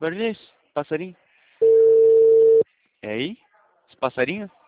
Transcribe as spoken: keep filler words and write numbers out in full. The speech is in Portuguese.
Barulho é isso? Passarinho? É aí? Esse passarinho?